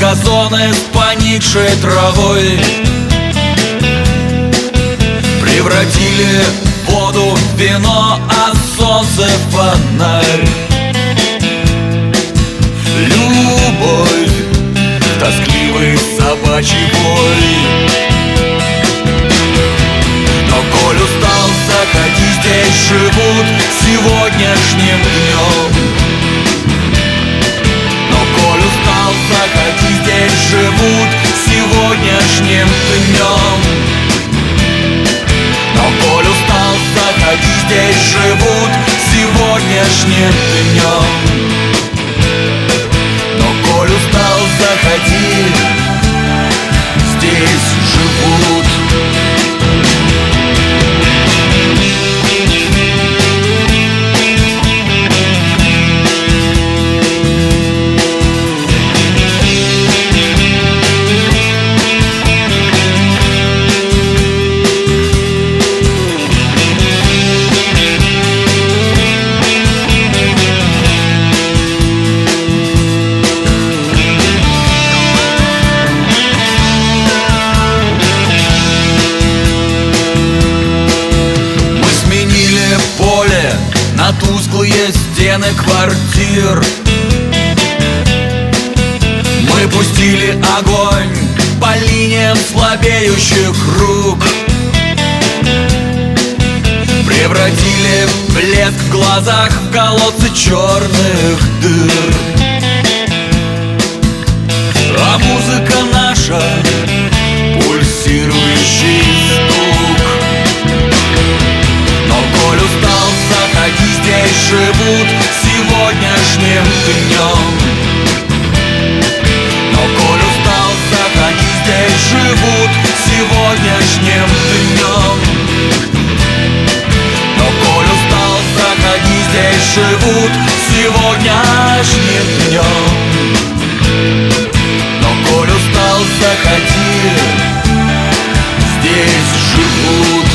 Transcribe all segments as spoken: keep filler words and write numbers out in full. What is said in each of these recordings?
газоны с поникшей травой превратили воду в вино, а солнце в фонарь. Любовь, тоскливый собачий вой. Но коль устал, заходи, здесь живут сегодняшним днем. Но коль устал, заходи, здесь живут сегодняшним днем. Но коль устал, заходи, здесь живут сегодняшним днем. Но коль устал, заходи, здесь живут. На тусклые стены квартир мы пустили огонь по линиям слабеющих рук, превратили блеск в глазах в колодцы черных дыр. А музыка наша — пульсирующий стук. Но коль устал, заходи, здесь живут сегодняшним днем. Но коль устал, заходи, здесь живут сегодняшним днем. Но коль устал, заходи, здесь живут сегодняшним днем. Но коль устал, заходи, здесь живут.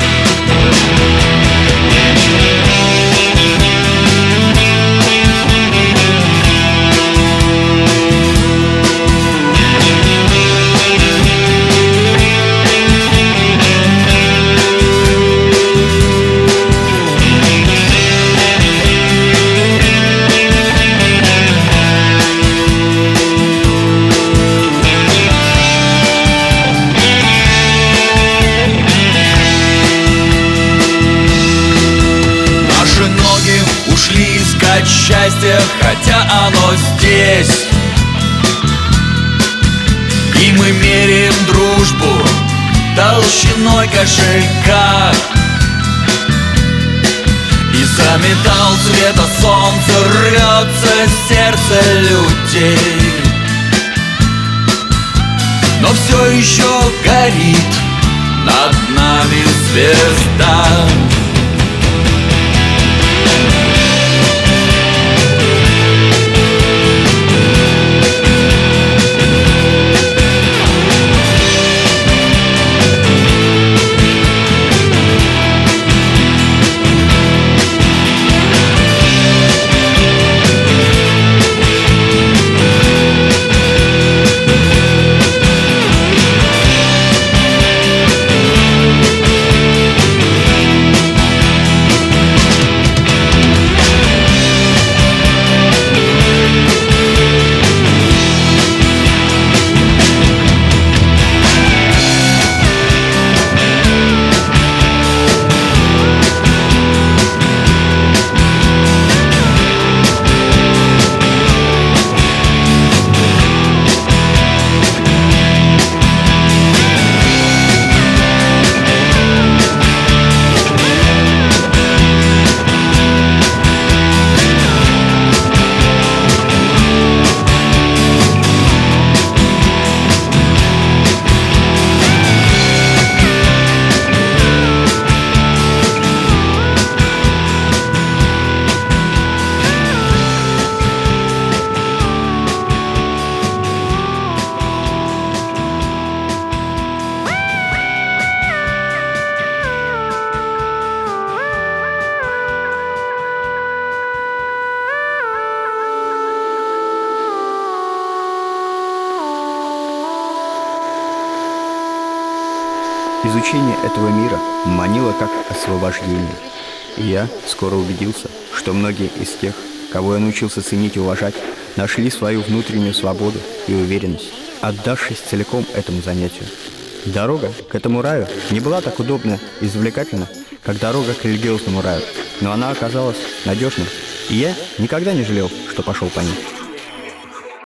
Счастье, хотя оно здесь. И мы меряем дружбу толщиной кошелька. И за металл цвета солнца рвется сердце людей. Но все еще горит над нами звезда. Изучение этого мира манило как освобождение. И я скоро убедился, что многие из тех, кого я научился ценить и уважать, нашли свою внутреннюю свободу и уверенность, отдавшись целиком этому занятию. Дорога к этому раю не была так удобна и завлекательна, как дорога к религиозному раю, но она оказалась надежной, и я никогда не жалел, что пошел по ней.